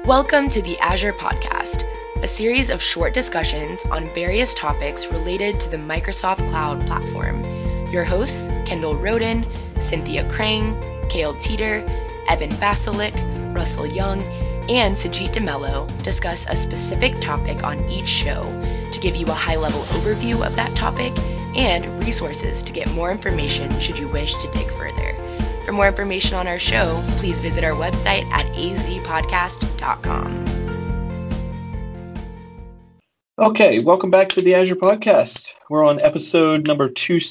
Welcome to the Azure Podcast, a series of short discussions on various topics related to the Microsoft Cloud Platform. Your hosts, Kendall Roden, Cynthia Krang, Cale Teeter, Evan Vasilik, Russell Young, and Sajid DeMello discuss a specific topic on each show to give you a high-level overview of that topic and resources to get more information should you wish to dig further. For more information on our show, please visit our website at azpodcast.com. Okay, welcome back to the Azure Podcast. We're on episode number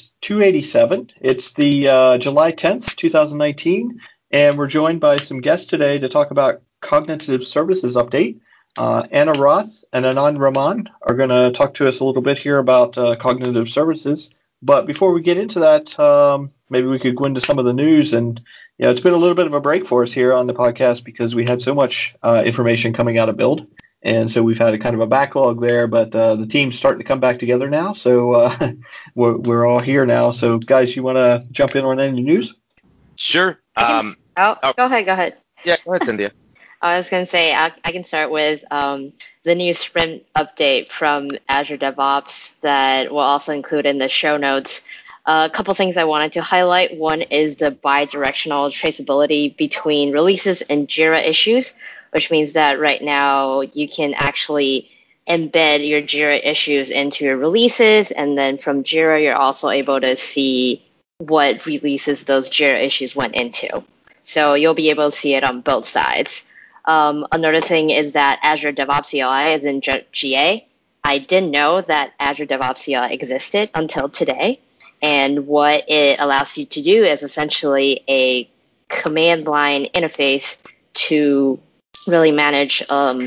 287. It's the July 10th, 2019, and we're joined by some guests today to talk about Cognitive Services Update. Anna Roth and Anand Raman are going to talk to us a little bit here about Cognitive Services. But before we get into that, maybe we could go into some of the news. And it's been a little bit of a break for us here on the podcast because we had so much information coming out of Build. And so we've had a kind of a backlog there, but the team's starting to come back together now. So we're all here now. So guys, you want to jump in on any news? Sure. Go ahead. Yeah, go ahead, Cynthia. I was going to say I can start with the new sprint update from Azure DevOps that we'll also include in the show notes. A couple things I wanted to highlight. One is the bi-directional traceability between releases and Jira issues, which means that right now you can actually embed your Jira issues into your releases, and then from Jira you're also able to see what releases those Jira issues went into. So you'll be able to see it on both sides. Another thing is that Azure DevOps CLI is in GA. I didn't know that Azure DevOps CLI existed until today. And what it allows you to do is essentially a command line interface to really manage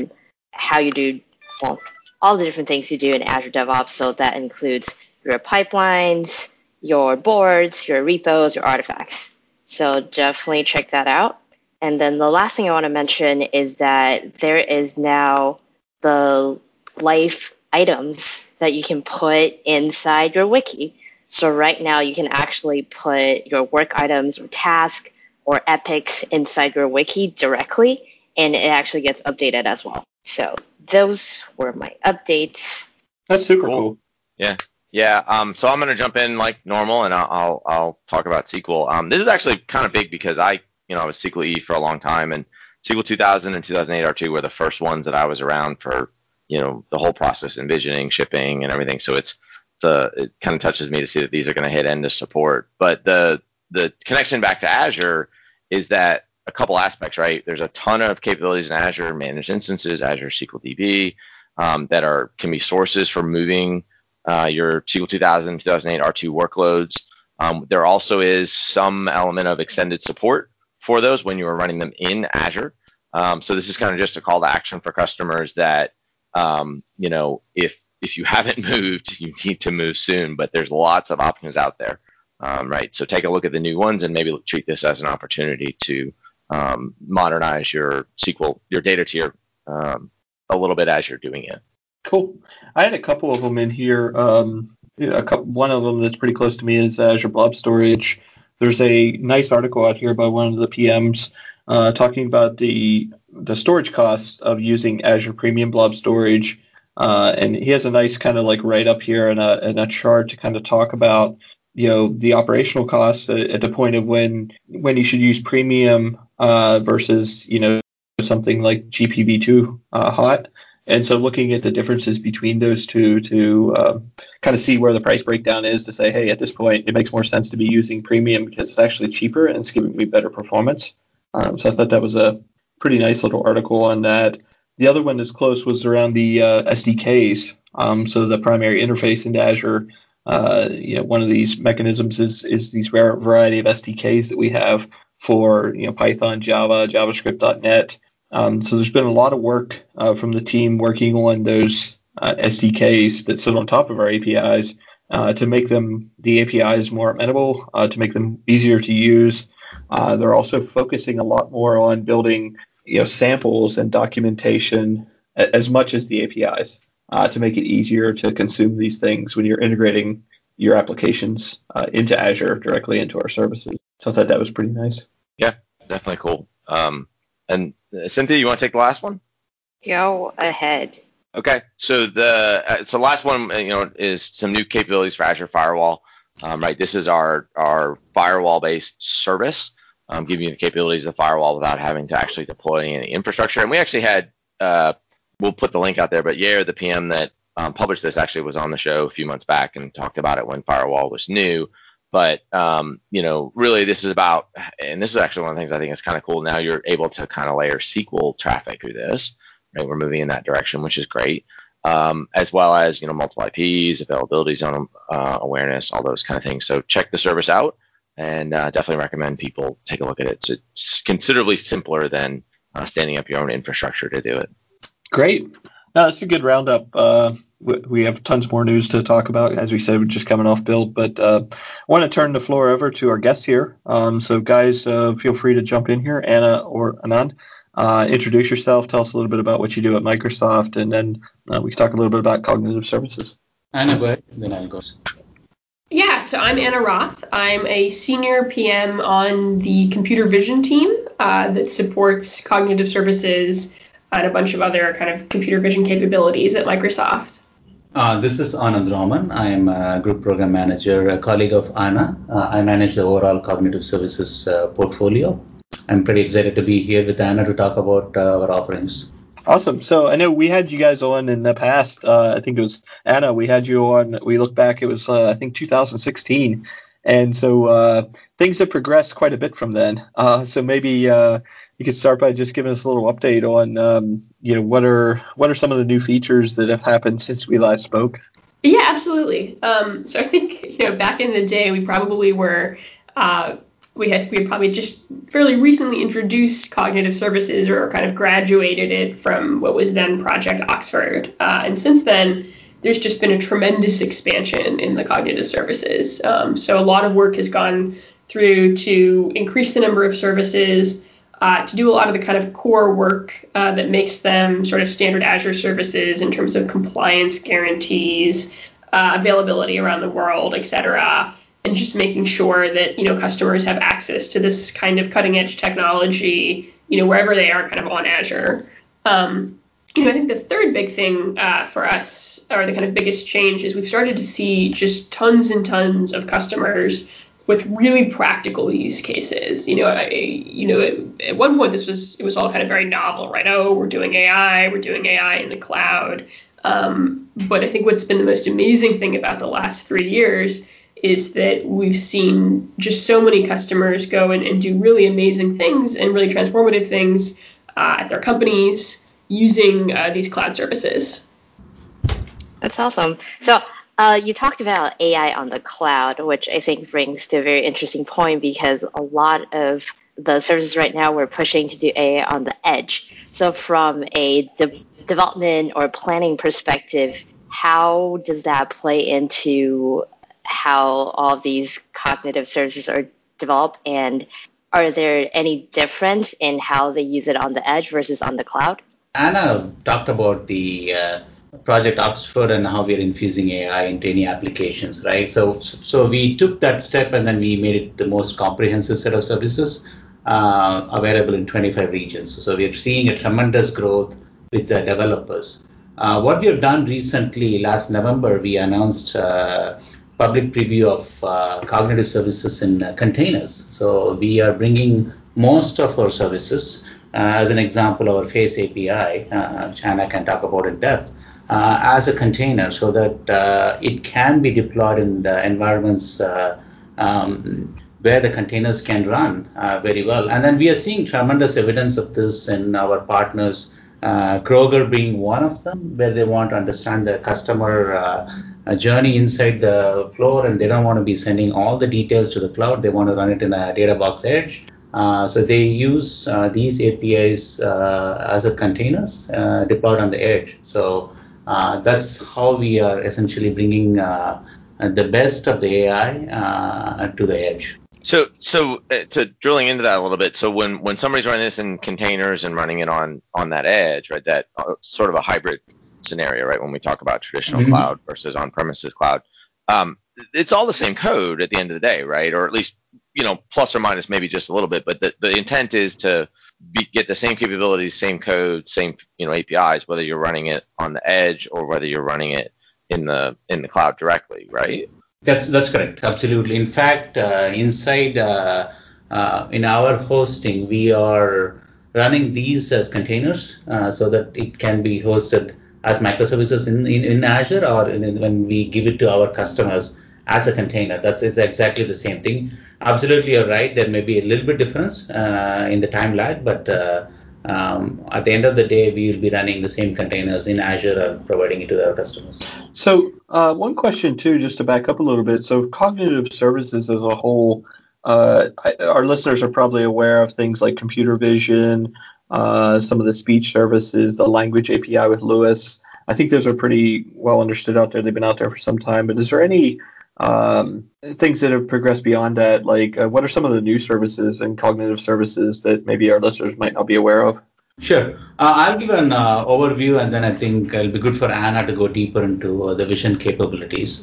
how you do all the different things you do in Azure DevOps. So that includes your pipelines, your boards, your repos, your artifacts. So definitely check that out. And then the last thing I want to mention is that there is now the life items that you can put inside your wiki. So right now you can actually put your work items or task or epics inside your wiki directly, and it actually gets updated as well. So those were my updates. That's super cool. Yeah. So I'm going to jump in like normal, and I'll talk about SQL. This is actually kind of big because I was SQL E for a long time, and SQL 2000 and 2008 R2 were the first ones that I was around for, the whole process, envisioning, shipping, and everything. So it kind of touches me to see that these are going to hit end of support. But the connection back to Azure is that a couple aspects, right? There's a ton of capabilities in Azure, managed instances, Azure SQL DB, that can be sources for moving your SQL 2000, 2008 R2 workloads. There also is some element of extended support for those when you are running them in Azure. So this is kind of just a call to action for customers that, if you haven't moved, you need to move soon, but there's lots of options out there, right? So take a look at the new ones and maybe treat this as an opportunity to modernize your SQL, your data tier a little bit as you're doing it. Cool. I had a couple of them in here. One of them that's pretty close to me is Azure Blob Storage. There's a nice article out here by one of the PMs talking about the storage costs of using Azure Premium Blob Storage. And he has a nice kind of like write up here and a chart to kind of talk about, the operational costs at the point of when you should use Premium versus, something like GPv2 hot. And so looking at the differences between those two to kind of see where the price breakdown is to say, hey, at this point, it makes more sense to be using Premium because it's actually cheaper and it's giving me better performance. So I thought that was a pretty nice little article on that. The other one that's close was around the SDKs. So the primary interface into Azure, one of these mechanisms is these variety of SDKs that we have for Python, Java, JavaScript, .NET. So there's been a lot of work from the team working on those SDKs that sit on top of our APIs to make the APIs more amenable, to make them easier to use. They're also focusing a lot more on building samples and documentation as much as the APIs to make it easier to consume these things when you're integrating your applications into Azure directly into our services. So I thought that was pretty nice. Yeah, definitely cool. And Cynthia, you want to take the last one? Go ahead. Okay, so the last one, is some new capabilities for Azure Firewall. Right, this is our firewall-based service, giving you the capabilities of the firewall without having to actually deploy any infrastructure. And we actually had, we'll put the link out there, but Yair, the PM that published this, actually was on the show a few months back and talked about it when Firewall was new. But really, this is about, and this is actually one of the things I think is kind of cool. Now you're able to kind of layer SQL traffic through this. Right, we're moving in that direction, which is great. As well as multiple IPs, availability zone awareness, all those kind of things. So check the service out, and definitely recommend people take a look at it. It's considerably simpler than standing up your own infrastructure to do it. Great. No, that's a good roundup. We have tons more news to talk about. As we said, we're just coming off build, but I want to turn the floor over to our guests here. So guys, feel free to jump in here, Anna or Anand. Introduce yourself, tell us a little bit about what you do at Microsoft, and then we can talk a little bit about cognitive services. Anna, go ahead, then I'll go. Yeah, so I'm Anna Roth. I'm a senior PM on the computer vision team that supports cognitive services and a bunch of other kind of computer vision capabilities at Microsoft. This is Anand Raman. I'm a group program manager, a colleague of Anna. I manage the overall cognitive services portfolio. I'm pretty excited to be here with Anna to talk about our offerings. Awesome. So I know we had you guys on in the past. I think it was Anna. We had you on. We look back. It was I think 2016, and so things have progressed quite a bit from then. So maybe you could start by just giving us a little update on what are some of the new features that have happened since we last spoke. Yeah, absolutely. So I think back in the day we probably were. We had probably just fairly recently introduced cognitive services or kind of graduated it from what was then Project Oxford. And since then, there's just been a tremendous expansion in the cognitive services. So a lot of work has gone through to increase the number of services, to do a lot of the kind of core work that makes them sort of standard Azure services in terms of compliance guarantees, availability around the world, et cetera. And just making sure that customers have access to this kind of cutting edge technology, wherever they are, kind of on Azure. I think the third big thing for us, or the kind of biggest change, is we've started to see just tons and tons of customers with really practical use cases. At one point it was all kind of very novel, right? Oh, we're doing AI in the cloud. But I think what's been the most amazing thing about the last 3 years is that we've seen just so many customers go and do really amazing things and really transformative things at their companies using these cloud services. That's awesome. So you talked about AI on the cloud, which I think brings to a very interesting point, because a lot of the services right now we're pushing to do AI on the edge. So from a development or planning perspective, how does that play into how all of these cognitive services are developed, and are there any difference in how they use it on the edge versus on the cloud? Anna talked about the Project Oxford and how we are infusing AI into any applications, right? So we took that step and then we made it the most comprehensive set of services available in 25 regions. So we are seeing a tremendous growth with the developers. What we have done recently, last November, we announced public preview of cognitive services in containers. So we are bringing most of our services, as an example, our Face API, which Anna can talk about in depth, as a container, so that it can be deployed in the environments where the containers can run very well. And then we are seeing tremendous evidence of this in our partners, Kroger being one of them, where they want to understand the customer journey inside the floor, and they don't want to be sending all the details to the cloud. They want to run it in a Databox Edge. So they use these APIs as a containers deployed on the edge. So that's how we are essentially bringing the best of the AI to the edge. So to drilling into that a little bit, so when somebody's running this in containers and running it on that edge, right, that sort of a hybrid scenario, right, when we talk about traditional cloud versus on-premises cloud, it's all the same code at the end of the day, right? Or at least, plus or minus maybe just a little bit, but the intent is to get the same capabilities, same code, same APIs, whether you're running it on the edge or whether you're running it in the cloud directly, right? That's correct. Absolutely. In fact, inside in our hosting, we are running these as containers so that it can be hosted as microservices in Azure, or when we give it to our customers as a container. That's exactly the same thing. Absolutely, you're right. There may be a little bit difference in the time lag, but at the end of the day, we will be running the same containers in Azure and providing it to our customers. So one question too, just to back up a little bit. So cognitive services as a whole, our listeners are probably aware of things like computer vision, some of the speech services, the language API with Lewis. I think those are pretty well understood out there. They've been out there for some time. But is there any things that have progressed beyond that? Like what are some of the new services and cognitive services that maybe our listeners might not be aware of? Sure. I'll give an overview, and then I think it'll be good for Anna to go deeper into the vision capabilities.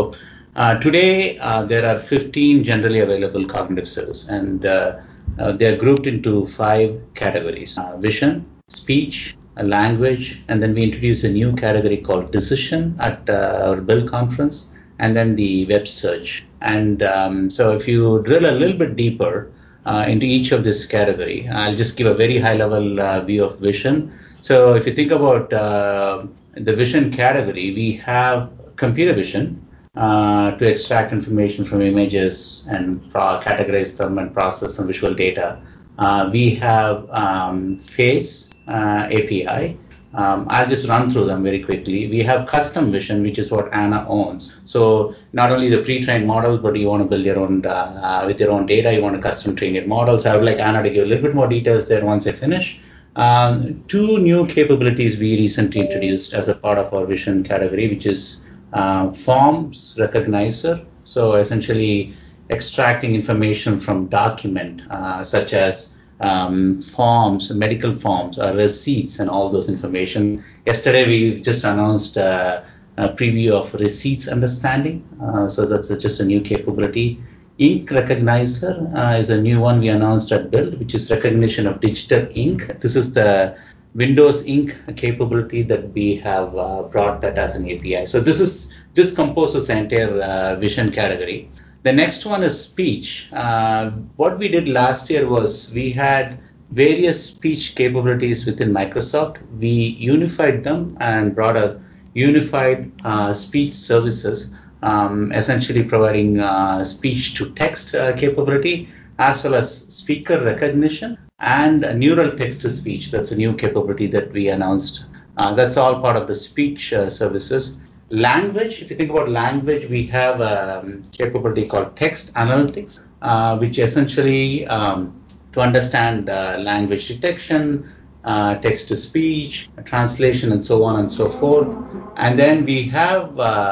Today, there are 15 generally available cognitive services, and they're grouped into 5 categories: vision, speech, language, and then we introduced a new category called decision at our Build conference, and then the web search. And so if you drill a little bit deeper, into each of this category. I'll just give a very high-level view of vision. So if you think about the vision category, we have computer vision to extract information from images and categorize them and process some visual data. We have face API. I'll just run through them very quickly. We have custom vision, which is what Anna owns. So not only the pre-trained models, but you want to build your own with your own data. You want to custom train your models. I would like Anna to give a little bit more details there once I finish. 2 new capabilities we recently introduced as a part of our vision category, which is forms recognizer. So essentially extracting information from document such as forms, medical forms, receipts, and all those information. Yesterday, we just announced a preview of receipts understanding. So that's just a new capability. Ink recognizer is a new one we announced at Build, which is recognition of digital ink. This is the Windows Ink capability that we have brought that as an API. So this composes the entire vision category. The next one is speech. What we did last year was we had various speech capabilities within Microsoft. We unified them and brought a unified speech services, essentially providing speech to text capability, as well as speaker recognition and neural text to speech. That's a new capability that we announced. That's all part of the speech services. Language, if you think about language, we have a capability called text analytics, which essentially to understand language detection, text to speech, translation, and so on and so forth. And then we have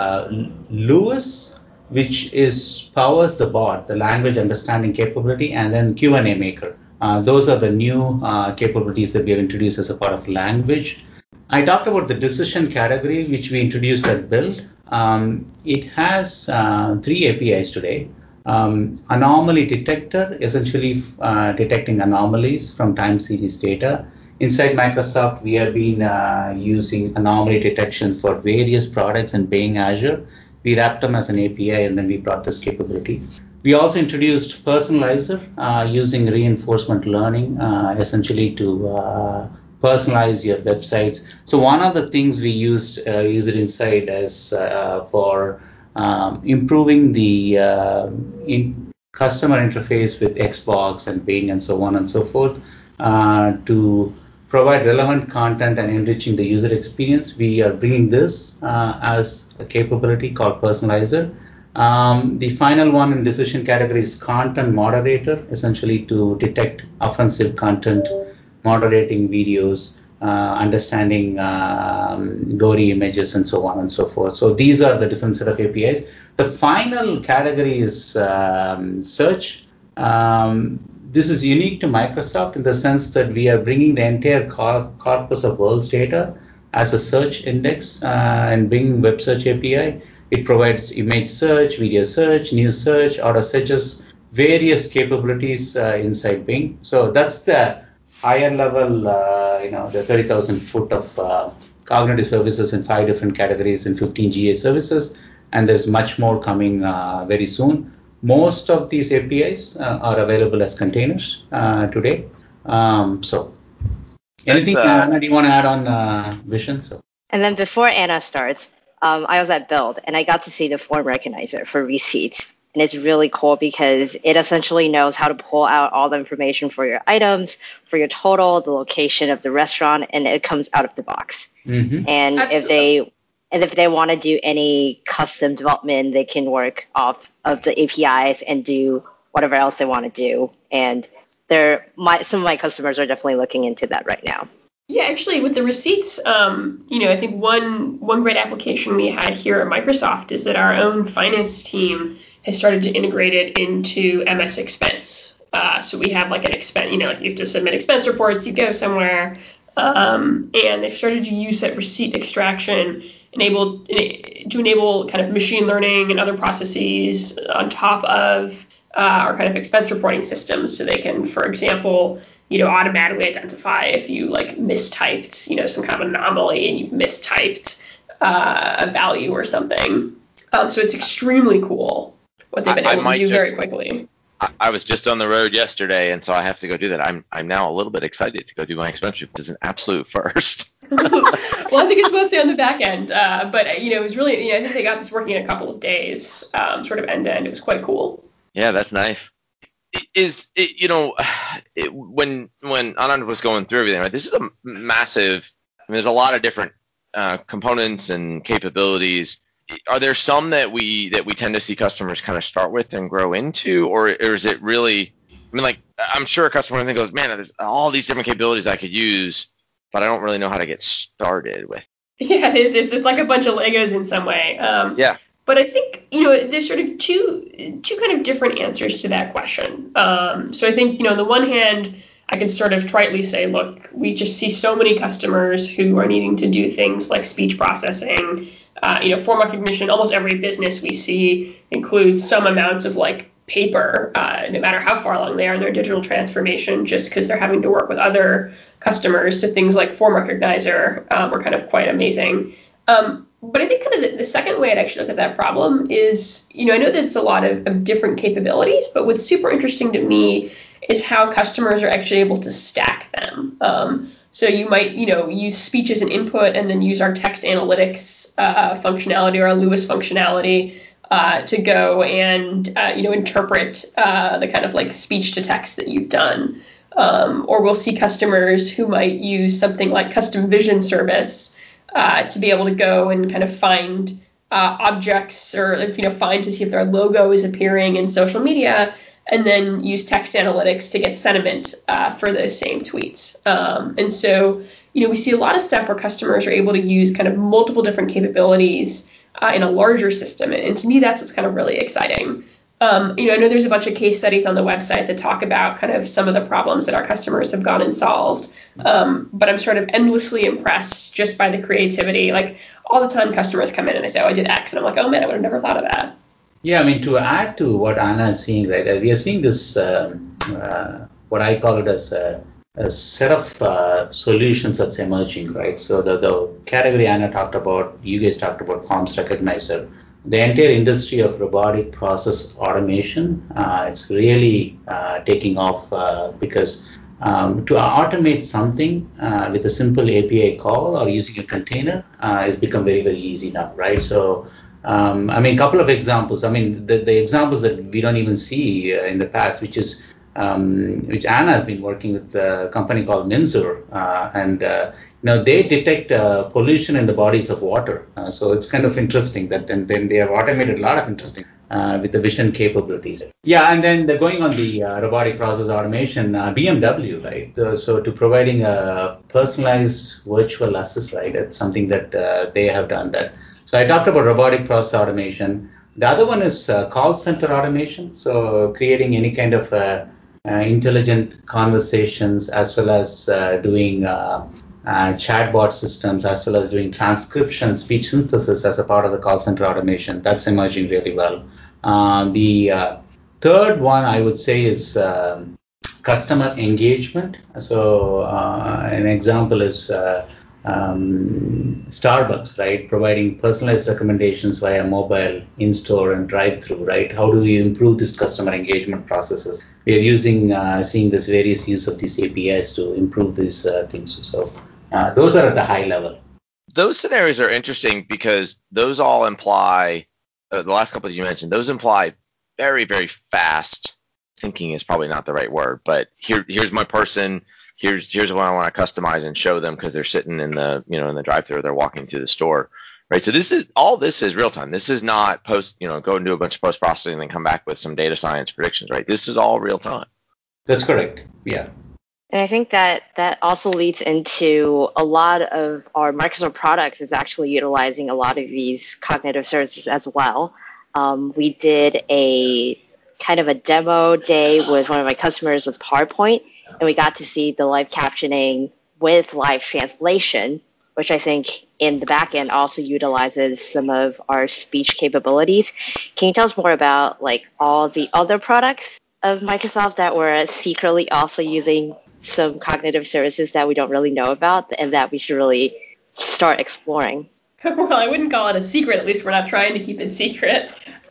Lewis, which powers the bot, the language understanding capability, and then Q&A maker. Those are the new capabilities that we have introduced as a part of language. I talked about the decision category, which we introduced at Build. It has 3 APIs today. Anomaly detector, essentially detecting anomalies from time series data. Inside Microsoft, we have been using anomaly detection for various products in Bing Azure. We wrapped them as an API, and then we brought this capability. We also introduced Personalizer using reinforcement learning, essentially to personalize your websites. So one of the things we use it inside as for improving the customer interface with Xbox and Bing and so on and so forth to provide relevant content and enriching the user experience. We are bringing this as a capability called Personalizer. The final one in decision category is content moderator, essentially to detect offensive content, moderating videos, understanding gory images, and so on and so forth. So these are the different set of APIs. The final category is search. This is unique to Microsoft in the sense that we are bringing the entire corpus of world's data as a search index and Bing Web Search API. It provides image search, video search, news search, auto searches, various capabilities inside Bing. So that's the higher level, the 30,000 foot of cognitive services in 5 different categories and 15 GA services. And there's much more coming very soon. Most of these APIs are available as containers today. So anything, Anna, do you want to add on Vision? So. And then before Anna starts, I was at Build, and I got to see the form recognizer for receipts. And it's really cool because it essentially knows how to pull out all the information for your items, for your total, the location of the restaurant, and it comes out of the box. Mm-hmm. And if they want to do any custom development, they can work off of the APIs and do whatever else they want to do. And some of my customers are definitely looking into that right now. Yeah, actually, with the receipts, I think one great application we had here at Microsoft is that our own finance team has started to integrate it into MS Expense. So we have like an expense, you have to submit expense reports, you go somewhere, and they've started to use that receipt extraction to enable kind of machine learning and other processes on top of our kind of expense reporting systems, so they can, for example, automatically identify if you mistyped, some kind of anomaly and you've mistyped a value or something. So it's extremely cool what they've been able to do very quickly. I was just on the road yesterday, and so I have to go do that. I'm now a little bit excited to go do my expense report. It's an absolute first. Well, I think it's mostly on the back end, but it was really, I think they got this working in a couple of days, sort of end to end. It was quite cool. Yeah, that's nice. When Anand was going through everything, right? This is a massive. There's a lot of different components and capabilities. Are there some that we tend to see customers kind of start with and grow into, or is it really? I'm sure a customer goes, man, there's all these different capabilities I could use, but I don't really know how to get started with. Yeah, it is. It's like a bunch of Legos in some way. Yeah. But I think, there's sort of two kind of different answers to that question. So I think, on the one hand, I can sort of tritely say, look, we just see so many customers who are needing to do things like speech processing, form recognition. Almost every business we see includes some amounts of paper, no matter how far along they are in their digital transformation, just because they're having to work with other customers. So things like form recognizer were kind of quite amazing. But I think kind of the second way I'd actually look at that problem is, I know that it's a lot of different capabilities, but what's super interesting to me is how customers are actually able to stack them. So you might, use speech as an input and then use our text analytics functionality or our Lewis functionality to go and, interpret the kind of speech to text that you've done. Or we'll see customers who might use something like custom vision service to be able to go and kind of find objects or, find to see if their logo is appearing in social media, and then use text analytics to get sentiment for those same tweets. And so, we see a lot of stuff where customers are able to use kind of multiple different capabilities in a larger system. And to me, that's what's kind of really exciting. I know there's a bunch of case studies on the website that talk about kind of some of the problems that our customers have gone and solved. But I'm sort of endlessly impressed just by the creativity. All the time customers come in and they say, oh, I did X. And I'm like, oh, man, I would have never thought of that. Yeah, to add to what Anna is seeing, right, we are seeing this, what I call it as a set of solutions that's emerging, right? So the category Anna talked about, you guys talked about Forms Recognizer. The entire industry of robotic process automation, it's really taking off because to automate something with a simple API call or using a container has become very, very easy now, right? So, a couple of examples. The examples that we don't even see in the past, which Anna has been working with a company called Minzur, and they detect pollution in the bodies of water. So it's kind of interesting that, and then they have automated a lot of interesting with the vision capabilities. Yeah, and then going on the robotic process automation, BMW, right? So to providing a personalized virtual assistant, right? It's something that they have done that. So I talked about robotic process automation. The other one is call center automation. So creating any kind of intelligent conversations, as well as doing chatbot systems, as well as doing transcription, speech synthesis as a part of the call center automation. That's emerging really well. The third one I would say is customer engagement. So an example is Starbucks, right? Providing personalized recommendations via mobile, in-store, and drive-through, right? How do we improve this customer engagement processes? We are seeing this various use of these APIs to improve these things. So those are at the high level. Those scenarios are interesting because those all imply, the last couple that you mentioned, those imply very, very fast thinking is probably not the right word, but here's my person. Here's what I want to customize and show them because they're sitting in the drive-thru, or they're walking through the store, right? So this is real time. This is not go and do a bunch of post processing and then come back with some data science predictions, right? This is all real time. That's correct. Yeah. And I think that also leads into a lot of our Microsoft products is actually utilizing a lot of these cognitive services as well. We did a kind of a demo day with one of my customers with PowerPoint, and we got to see the live captioning with live translation, which I think in the back end also utilizes some of our speech capabilities. Can you tell us more about like all the other products of Microsoft that were secretly also using some cognitive services that we don't really know about and that we should really start exploring? Well, I wouldn't call it a secret. At least we're not trying to keep it secret.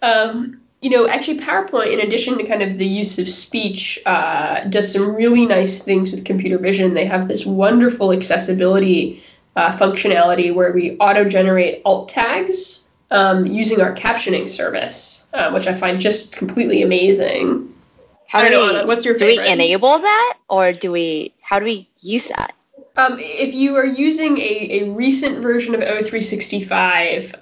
Actually, PowerPoint, in addition to kind of the use of speech, does some really nice things with computer vision. They have this wonderful accessibility functionality where we auto-generate alt tags using our captioning service, which I find just completely amazing. What's your favorite? Do we enable that, or how do we use that? If you are using a recent version of O365,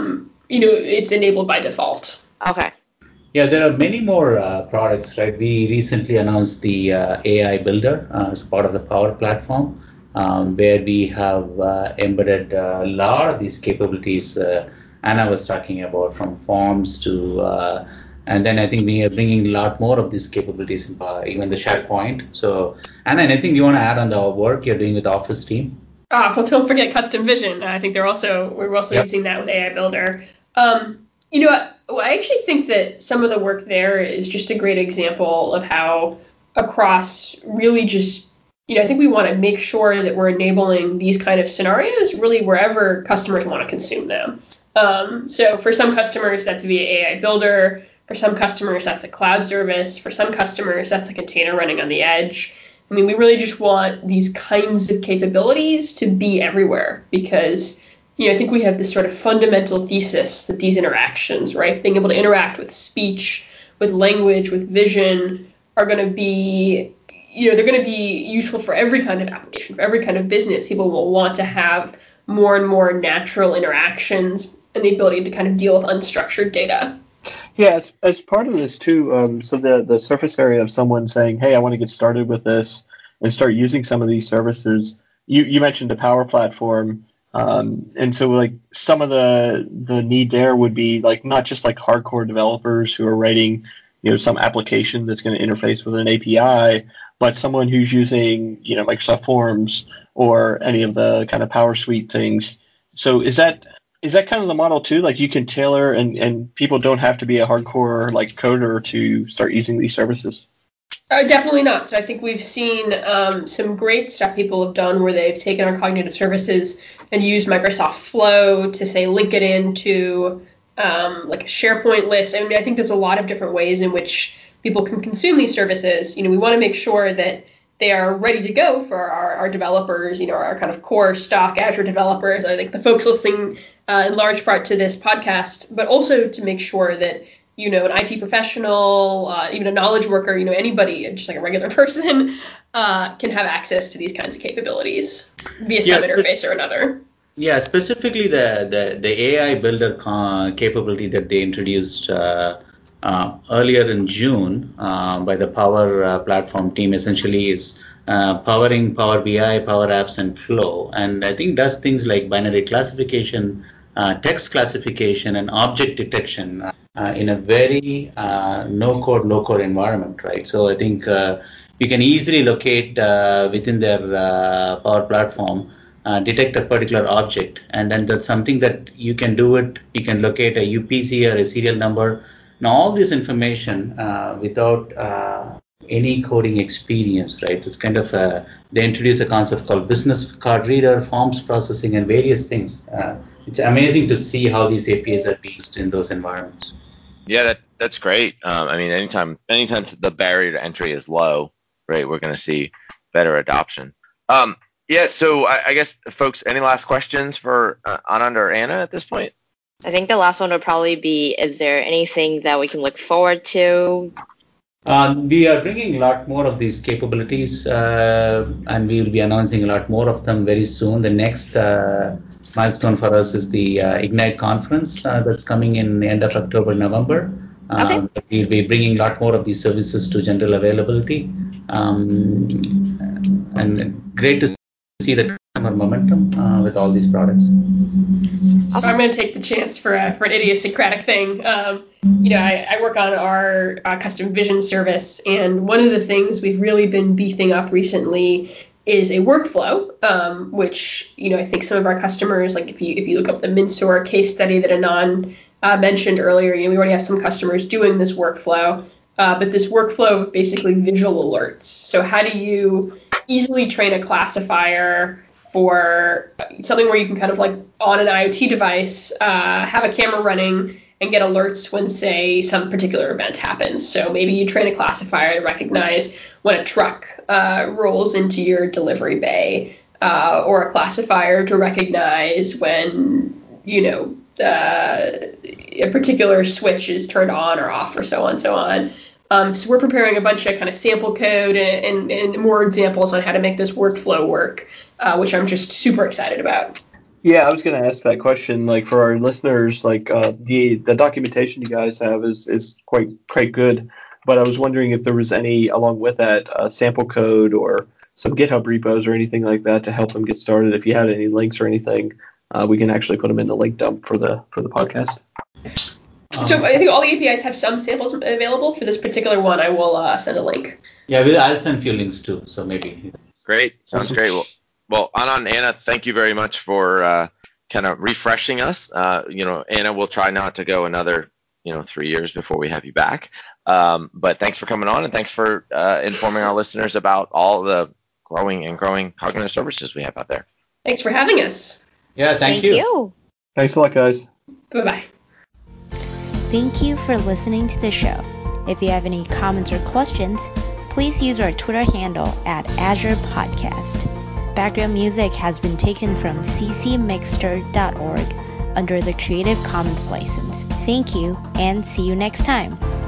it's enabled by default. Okay. Yeah, there are many more products, right? We recently announced the AI Builder as part of the Power Platform, where we have embedded a lot of these capabilities Anna was talking about, from forms to and then I think we are bringing a lot more of these capabilities in even the SharePoint. So, Anna, anything you want to add on the work you're doing with the Office team? Well, don't forget Custom Vision. I think we're also using that with AI Builder. I actually think that some of the work there is just a great example of how across really just, I think we want to make sure that we're enabling these kind of scenarios really wherever customers want to consume them. So for some customers, that's via AI Builder. For some customers, that's a cloud service. For some customers, that's a container running on the edge. I mean, we really just want these kinds of capabilities to be everywhere because, I think we have this sort of fundamental thesis that these interactions, right, being able to interact with speech, with language, with vision, are going to be, they're going to be useful for every kind of application, for every kind of business. People will want to have more and more natural interactions and the ability to kind of deal with unstructured data. Yeah, as part of this too. So the surface area of someone saying, "Hey, I want to get started with this and start using some of these services." You mentioned the Power Platform, and so like some of the need there would be like not just like hardcore developers who are writing, some application that's going to interface with an API, but someone who's using Microsoft Forms or any of the kind of Power Suite things. So is that kind of the model too? Like you can tailor and people don't have to be a hardcore like coder to start using these services? Definitely not. So I think we've seen some great stuff people have done where they've taken our cognitive services and used Microsoft Flow to say link it into like a SharePoint list. I mean, I think there's a lot of different ways in which people can consume these services. We want to make sure that they are ready to go for our developers, our kind of core stock Azure developers. I think the folks listening in large part to this podcast, but also to make sure that, an IT professional, even a knowledge worker, anybody, just like a regular person, can have access to these kinds of capabilities via some interface or another. Yeah, specifically the AI Builder capability that they introduced earlier in June by the Power Platform team essentially is powering Power BI, Power Apps, and Flow. And I think does things like binary classification, text classification, and object detection in a very no-code, low-code environment, right? So I think you can easily locate within their Power Platform, detect a particular object, and then that's something that you can do it. You can locate a UPC or a serial number. Now, all this information without any coding experience, right? It's kind of they introduce a concept called business card reader, forms processing, and various things. It's amazing to see how these APIs are used in those environments. Yeah, that's great. I mean, anytime the barrier to entry is low, right, we're going to see better adoption. Yeah, so I guess, folks, any last questions for Anand or Anna at this point? I think the last one would probably be, is there anything that we can look forward to? We are bringing a lot more of these capabilities, and we will be announcing a lot more of them very soon. The next milestone for us is the Ignite conference that's coming in the end of October, November. Okay. We'll be bringing a lot more of these services to general availability. And great to see the customer momentum with all these products. So I'm going to take the chance for an idiosyncratic thing. I work on our custom vision service, and one of the things we've really been beefing up recently is a workflow, which I think some of our customers, like if you look up the Minsour case study that Anand mentioned earlier, we already have some customers doing this workflow. But this workflow basically visual alerts. So how do you easily train a classifier for something where you can kind of like on an IoT device, have a camera running and get alerts when, say, some particular event happens. So maybe you train a classifier to recognize when a truck rolls into your delivery bay, or a classifier to recognize when, a particular switch is turned on or off, or so on and so on. So we're preparing a bunch of kind of sample code and more examples on how to make this workflow work, which I'm just super excited about. Yeah, I was going to ask that question. Like for our listeners, like the documentation you guys have is quite good. But I was wondering if there was any along with that sample code or some GitHub repos or anything like that to help them get started. If you had any links or anything, we can actually put them in the link dump for the podcast. So I think all the APIs have some samples available. For this particular one, I will send a link. Yeah, I'll send a few links too. So maybe. Great, sounds great. Well, Anand and Anna, thank you very much for kind of refreshing us. Anna will try not to go another 3 years before we have you back. But thanks for coming on, and thanks for informing our listeners about all the growing cognitive services we have out there. Thanks for having us. Yeah, thank you. Thanks a lot, guys. Bye-bye. Thank you for listening to the show. If you have any comments or questions, please use our Twitter handle @Azure Podcast. Background music has been taken from ccmixter.org under the Creative Commons license. Thank you, and see you next time.